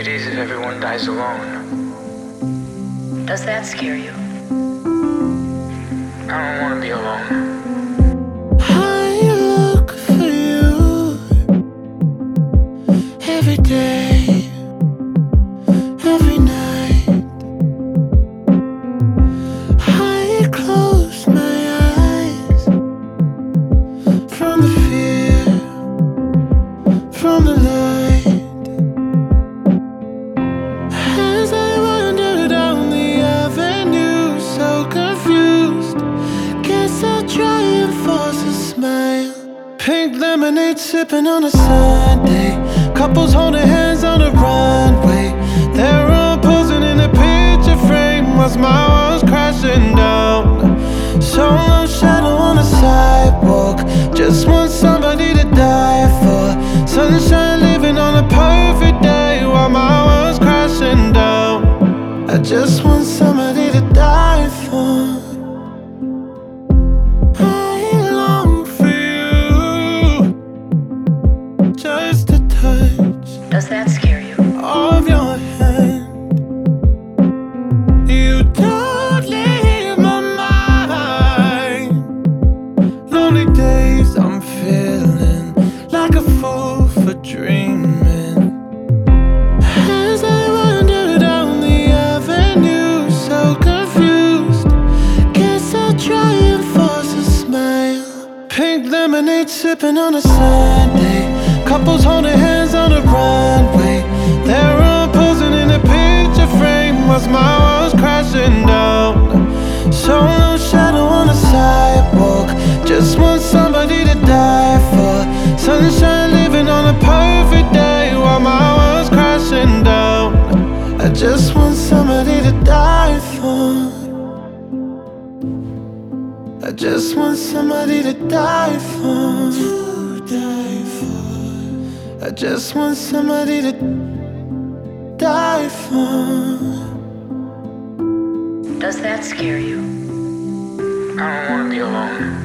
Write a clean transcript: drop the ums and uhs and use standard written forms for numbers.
it is if everyone dies alone. Does that scare you? I don't want to be alone. I look for you every day, every night. I close my eyes from the fear, from the light. As I wander down the avenue, so confused, guess I'll try and force a smile. Pink lemonade sipping on a Sunday, couples holding hands on the runway. They're all posing in a picture frame whilst my world's crashing down. Solo shadow on the sidewalk, just want somebody to die for. Sunshine living on a perfect day while my world's crashing down. I just want somebody to die for. I long for you, just a touch Does that scare you? of your hand. You don't leave my mind. Lonely days I'm feeling like a fool for dreaming. As I wander down the avenue, so confused, guess I'll try and force a smile. Pink lemonade sipping on a Sunday, couples holding hands on the runway. They're all posing in a picture frame whilst my world's crashing down. Solo shadow on the sidewalk, just want somebody to die for. Sunshine living on a perfect day while my world's crashing down. I just want somebody to die for. I just want somebody to die for. To die for. I just want somebody to die for. Does that scare you? I don't want to be alone.